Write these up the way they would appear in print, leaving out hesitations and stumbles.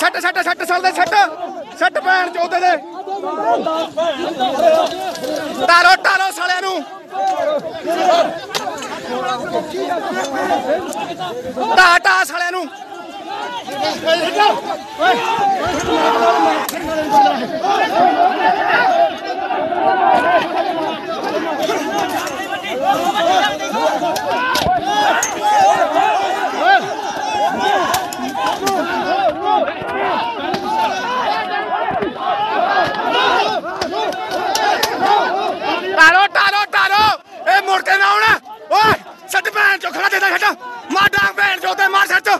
ਛੱਟ ਛੱਟ ਛੱਟ ਚੱਲਦੇ ਛੱਟ ਛੱਟ ਭੈਣ ਚੋਦੇ ਦੇ ਟਾਲੋ ਟਾਲੋ ਸਾਲਿਆਂ ਨੂੰ ਢਾ ਢਾ ਸਾਲਿਆਂ ਨੂੰ ਟਾਲੋ ਟਾਲੋ ਟਾਲੋ ਇਹ ਮੁੜ ਕੇ ਨਾ ਆਉਣਾ ਓਏ ਛੱਡ ਭੈਣ ਚੋ ਖੜਾ ਦੇਦਾ ਛੱਡ ਮਾਰ ਡਾਂਗ ਭੈਣ ਚੋ ਤੇ ਮਾਰ ਛੱਡ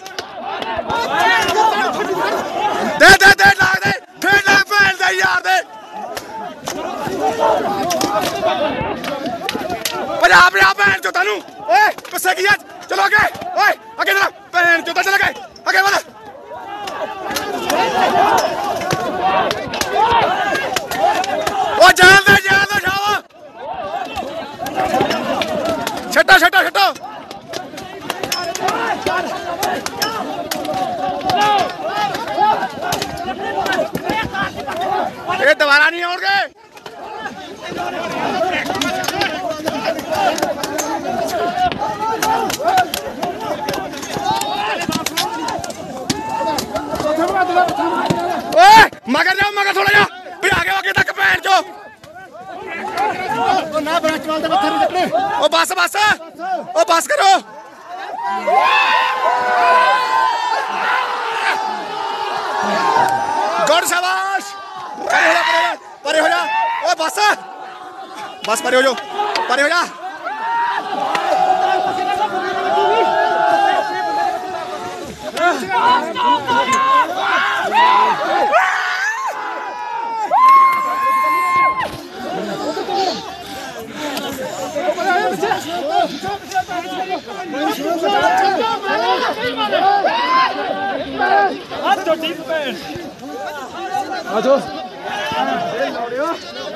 ਦੇ ਦੇ ਦੇ ਲਾਗ ਦੇ ਫੇਰ ਲੈ ਭੈਣ ਦੇ ਯਾਰ ਦੇ ਪੰਜਾਬ ਪੰਜਾਬ ਭੈਣ ਚੋ ਤੈਨੂੰ ਓਏ ਪਿੱਛੇ ਕੀ ਆ ਚਲੋ ਅੱਗੇ ਓਏ ਅੱਗੇ ਚਲਾ ਭੈਣ ਚੋ ਤਾਂ ਚਲ ਗਏ ਅੱਗੇ ਵਧ ਓ ਜਾਨ ਦੇ ਸ਼ਾਵਾ ਛੱਟਾ ਛੱਟਾ ਛੱਟੋ ਇਹ ਦੁਬਾਰਾ ਨਹੀਂ ਆਉਣਗੇ ਓਏ ਮਗਰ ਜਾਓ ਮਗਰ ਥੋੜਾ ਜਿਹਾ ਵੀ ਆ ਗਿਆ ਅੱਗੇ ਤੱਕ ਭੈਣ ਚੋ ਨਾ ਬਰਾਚਵਾਲ ਦੇ ਮੱਥੇ ਨਹੀਂ ਚੱਕਣੇ ਉਹ ਬੱਸ ਬੱਸ ਉਹ ਬੱਸ ਕਰੋ ਗੁੱਡ ਸ਼ਾਬਾਸ਼ ਪਰੇ ਹੋ ਜਾ ਓਏ ਬੱਸ ਬੱਸ ਪਰੇ ਹੋ ਜਾ ਪਰੇ ਹੋ ਜਾ ਆਜੋ